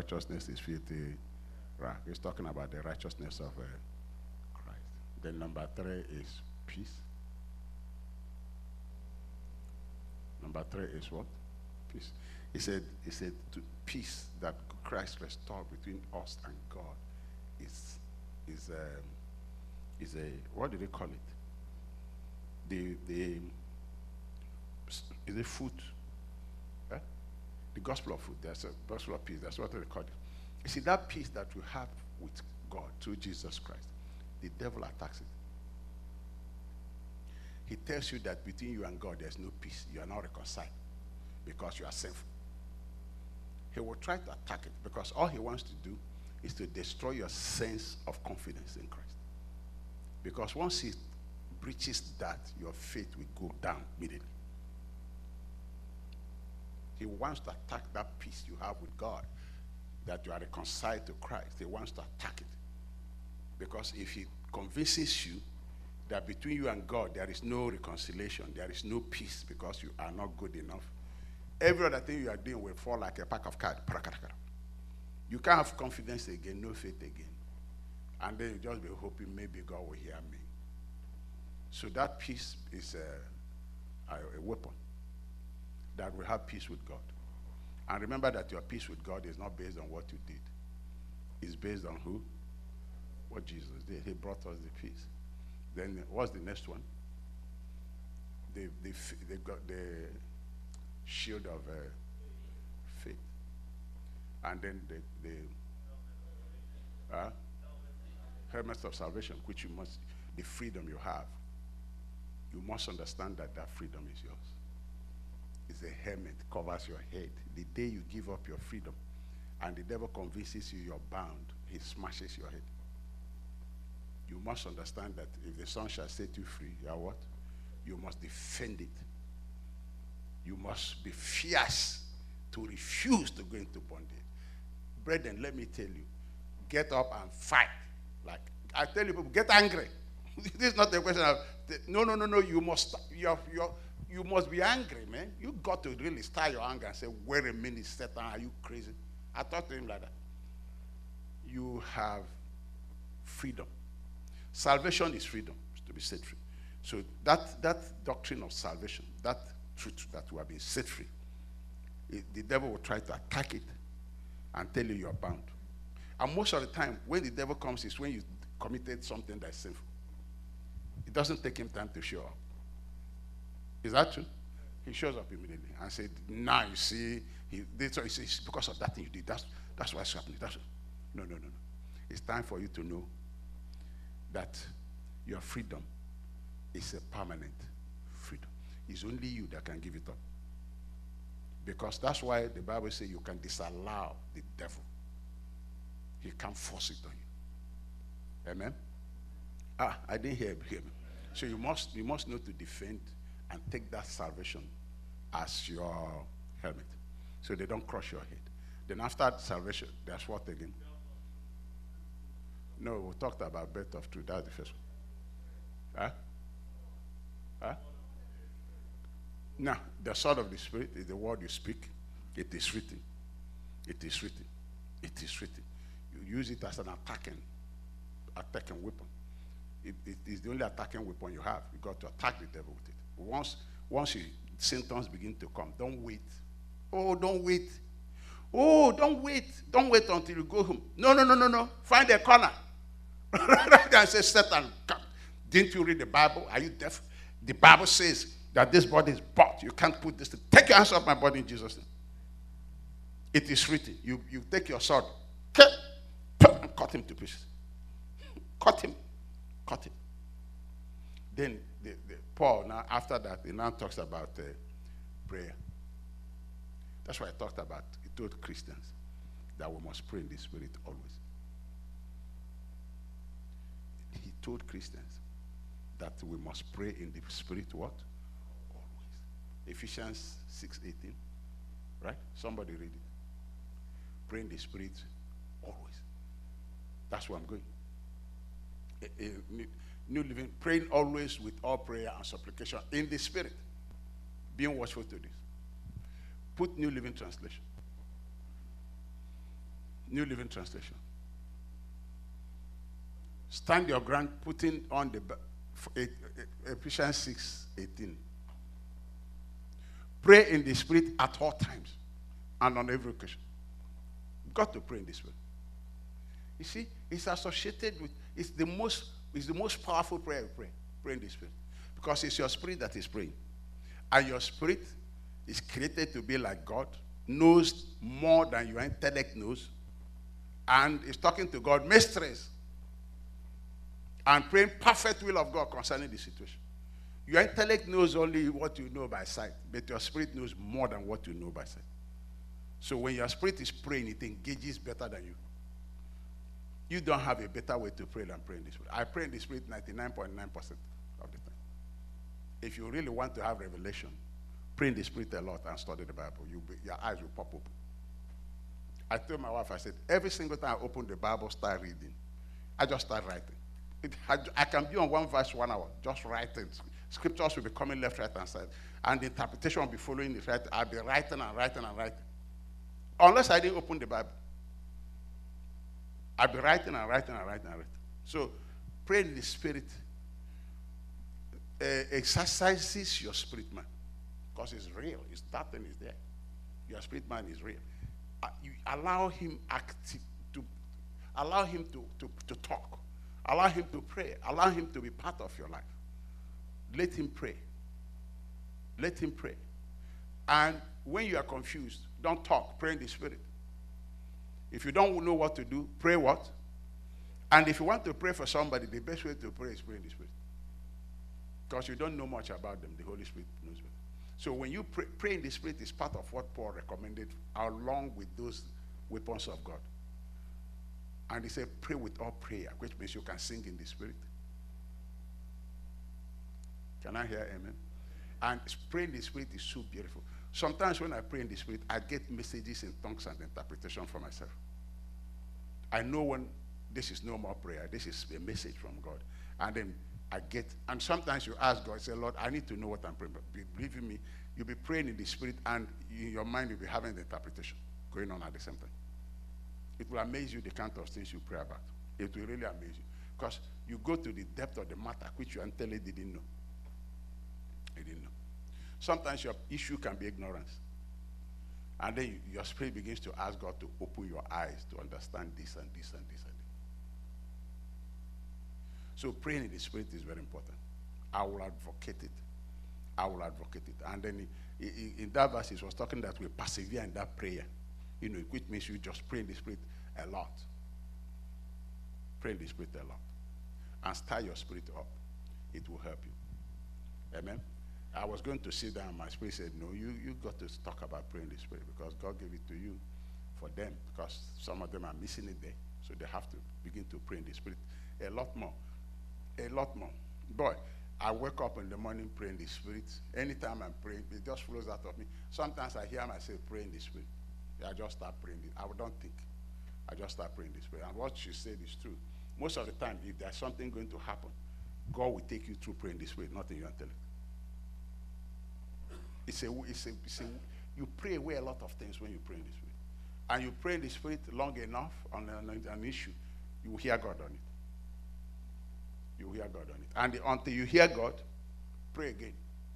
righteousness is filthy rag. He's talking about the righteousness of Christ. Then number 3 is peace. Number 3 is what? Peace. He said to peace that Christ restored between us and God is a what do they call it? Is a fruit. Eh? The gospel of fruit. There's a gospel of peace. That's what they call it. You see, that peace that we have with God through Jesus Christ, the devil attacks it. He tells you that between you and God there's no peace. You are not reconciled because you are sinful. He will try to attack it because all he wants to do is to destroy your sense of confidence in Christ. Because once he breaches that, your faith will go down immediately. He wants to attack that peace you have with God, that you are reconciled to Christ. He wants to attack it. Because if he convinces you that between you and God there is no reconciliation, there is no peace because you are not good enough, every other thing you are doing will fall like a pack of cards. You can't have confidence again, no faith again. And then you just be hoping maybe God will hear me. So that peace is a weapon that will have peace with God. And remember that your peace with God is not based on what you did. It's based on who? What Jesus did. He brought us the peace. Then what's the next one? They got the shield of faith. And then the helmet of salvation, which you must, the freedom you have. You must understand that that freedom is yours. It's a helmet, covers your head. The day you give up your freedom and the devil convinces you you're bound, he smashes your head. You must understand that if the Son shall set you free, you are what? You must defend it. You must be fierce to refuse to go into bondage. Brethren, let me tell you, get up and fight. Like I tell you people, get angry. This is not a question of no. You must be angry, man. You got to really start your anger and say, wait a minute, Satan, are you crazy? I talked to him like that. You have freedom. Salvation is freedom, to be set free. So that doctrine of salvation, that truth that we have been set free, the devil will try to attack it and tell you are bound. And most of the time, when the devil comes, is when you committed something that's sinful. It doesn't take him time to show up. Is that true? He shows up immediately and said, now you see, it's because of that thing you did. That's why it's happening. No. It's time for you to know that your freedom is a permanent freedom. It's only you that can give it up. Because that's why the Bible says you can disallow the devil. He can't force it on you. Amen? I didn't hear him. So you must know to defend and take that salvation as your helmet. So they don't crush your head. Then after salvation, there's what again? No, we talked about birth of truth. That's the first one. Now, the sword of the Spirit is the word you speak. It is written. It is written. It is written. You use it as an attacking weapon. It is the only attacking weapon you have. You got to attack the devil with it. Once symptoms begin to come, don't wait. Oh, don't wait. Oh, don't wait. Don't wait until you go home. No. Find a corner. Right there and say, Satan, come. Didn't you read the Bible? Are you deaf? The Bible says that this body is bought. You can't put this. Take your hands off my body in Jesus' name. It is written. You take your sword. And cut him to pieces. Cut him. Then Paul, now after that, he now talks about prayer. That's why I talked about, he told Christians that we must pray in the Spirit always. He told Christians that we must pray in the Spirit what? Always. Ephesians 6:18. Right? Somebody read it. Pray in the Spirit always. That's where I'm going. New Living, praying always with all prayer and supplication in the Spirit. Being watchful to this. Put New Living Translation. New Living Translation. Stand your ground, putting on the Ephesians 6:18. Pray in the Spirit at all times and on every occasion. You've got to pray in the Spirit. You see, it's associated with, it's the most powerful prayer you pray. Pray in the Spirit. Because it's your spirit that is praying. And your spirit is created to be like God, knows more than your intellect knows, and is talking to God, mysteries, and praying perfect will of God concerning the situation. Your intellect knows only what you know by sight, but your spirit knows more than what you know by sight. So when your spirit is praying, it engages better than you. You don't have a better way to pray than pray in the Spirit. I pray in the Spirit 99.9% of the time. If you really want to have revelation, pray in the Spirit a lot and study the Bible. Your eyes will pop up. I told my wife, I said, every single time I open the Bible, start reading, I just start writing. I can be on one verse 1 hour, just writing. Scriptures will be coming left, right, and side. And the interpretation will be following it right. I'll be writing and writing and writing. Unless I didn't open the Bible. I'll be writing and writing and writing and writing. So, pray in the Spirit exercises your spirit man. Because it's real. That thing is there. Your spirit man is real. You allow him to talk. Allow him to pray. Allow him to be part of your life. Let him pray. Let him pray. And when you are confused, don't talk. Pray in the Spirit. If you don't know what to do, pray what? And if you want to pray for somebody, the best way to pray is pray in the Spirit. Because you don't know much about them. The Holy Spirit knows better. So when you pray in the Spirit is part of what Paul recommended along with those weapons of God. And he said, pray with all prayer, which means you can sing in the Spirit. Can I hear amen? And praying in the Spirit is so beautiful. Sometimes when I pray in the Spirit, I get messages in tongues and interpretation for myself. I know when this is no more prayer, this is a message from God. And then and sometimes you ask God, say, Lord, I need to know what I'm praying about. Believe me, you'll be praying in the Spirit and in your mind you'll be having the interpretation going on at the same time. It will amaze you the kind of things you pray about. It will really amaze you. Because you go to the depth of the matter which your intellect didn't know. You didn't know. Sometimes your issue can be ignorance. And then your spirit begins to ask God to open your eyes to understand this and this and this and this. So praying in the Spirit is very important. I will advocate it. I will advocate it. And then in that verse, he was talking that we persevere in that prayer. You know, which means you just pray in the Spirit a lot. Pray in the Spirit a lot. And stir your spirit up. It will help you. Amen? I was going to sit down, my spirit said, no, you got to talk about praying in the Spirit because God gave it to you for them because some of them are missing it there. So they have to begin to pray in the Spirit a lot more. A lot more. Boy, I wake up in the morning praying in the Spirit. Anytime I'm praying, it just flows out of me. Sometimes I hear myself pray in the Spirit. I just start praying. I don't think. I just start praying in the Spirit. And what she said is true. Most of the time, if there's something going to happen, God will take you through praying in the Spirit, not in your intellect. You pray away a lot of things when you pray in the Spirit. And you pray in the Spirit long enough on an issue, you will hear God on it. You will hear God on it. And until you hear God, pray again.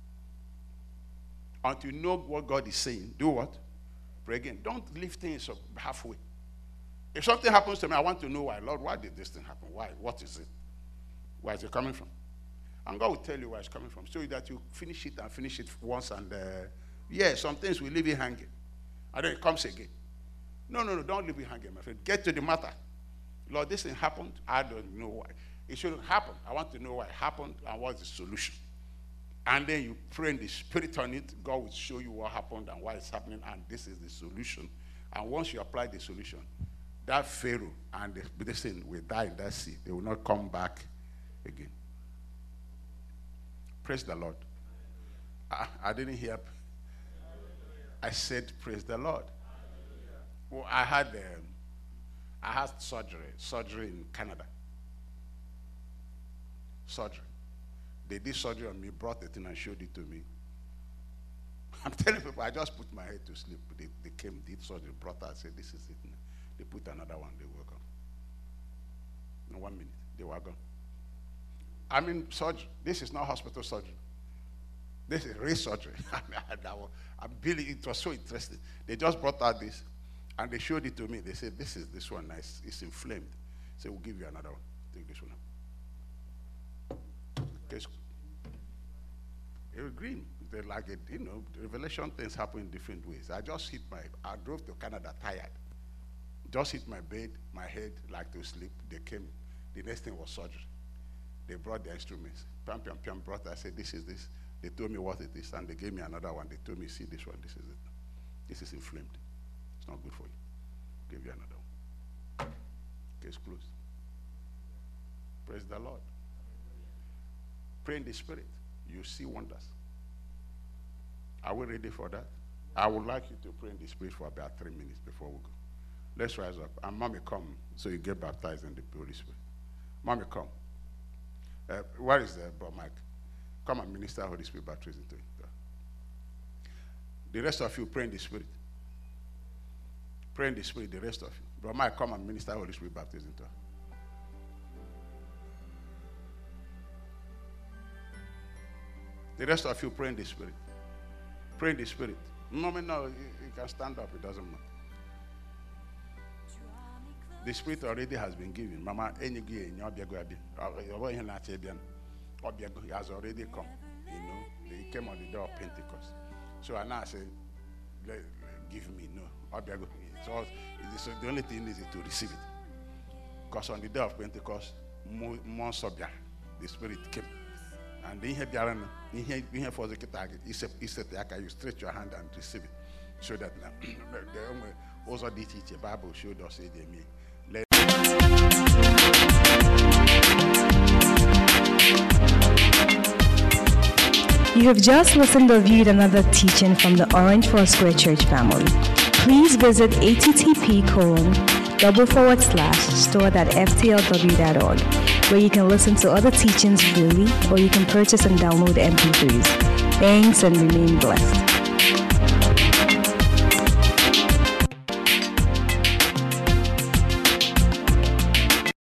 Until you know what God is saying, do what? Pray again. Don't leave things halfway. If something happens to me, I want to know why. Lord, why did this thing happen? Why? What is it? Where is it coming from? And God will tell you where it's coming from. So that you finish it and finish it once and, some things will leave you hanging. And then it comes again. No, don't leave it hanging, my friend. Get to the matter. Lord, this thing happened. I don't know why. It shouldn't happen. I want to know why it happened and what's the solution. And then you pray in the Spirit on it. God will show you what happened and why it's happening, and this is the solution. And once you apply the solution, that Pharaoh and the sin will die in that sea. They will not come back again. Praise the Lord. I didn't hear. I said, praise the Lord. Well, I had surgery in Canada. Surgery. They did surgery on me, brought it in and showed it to me. I'm telling people, I just put my head to sleep. They came, did surgery, brought her, I said, this is it. They put another one, they were gone. In 1 minute, they were gone. I mean, surgery. This is not hospital surgery. This is real surgery. It was so interesting. They just brought out this, and they showed it to me. They said, this one nice. It's inflamed. So we'll give you another one. Take this one out. Okay. It was green. They're like, revelation things happen in different ways. I drove to Canada tired. Just hit my bed, my head, like to sleep. They came. The next thing was surgery. They brought their instruments. Pam, pam, pam, brought. I said, this is this. They told me what it is, and they gave me another one. They told me, see this one, this is it. This is inflamed. It's not good for you. Give you another one. Case closed. Praise the Lord. Pray in the Spirit. You see wonders. Are we ready for that? I would like you to pray in the Spirit for about 3 minutes before we go. Let's rise up. And Mommy, come so you get baptized in the Holy Spirit. Mommy, come. Where is the Bro Mike? Come and minister Holy Spirit baptism to you. The rest of you, pray in the Spirit. Pray in the Spirit, the rest of you. Bro Mike, come and minister Holy Spirit baptism to her. The rest of you, pray in the Spirit. Pray in the Spirit. Mommy, no, you can stand up. It doesn't matter. The Spirit already has been given. Mama, he has already come. He came on the day of Pentecost. So I now say, give me, no. So the only thing is to receive it. Because on the day of Pentecost, the Spirit came. And in here for the Kitag, he said, you stretch your hand and receive it. So that now, also the teacher, Bible showed us, You have just listened or viewed another teaching from the Orange Foursquare Church family. Please visit http://store.ftlw.org, where you can listen to other teachings freely, or you can purchase and download MP3s. Thanks and remain blessed.